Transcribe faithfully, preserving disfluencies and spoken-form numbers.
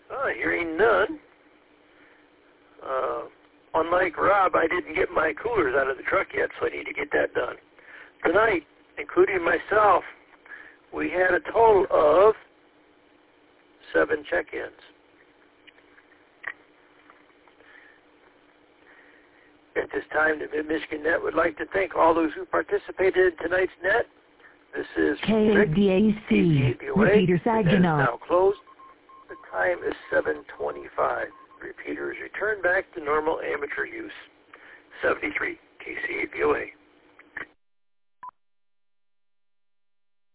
Uh, hearing none. Uh, unlike Rob, I didn't get my coolers out of the truck yet, so I need to get that done. Tonight, including myself, we had a total of seven check-ins. At this time, the Mid-Michigan Net would like to thank all those who participated in tonight's net. This is K A D A C, Repeater Saginaw. Now closed. The time is seven twenty-five. Repeater is returned back to normal amateur use. seventy-three K C A D O A.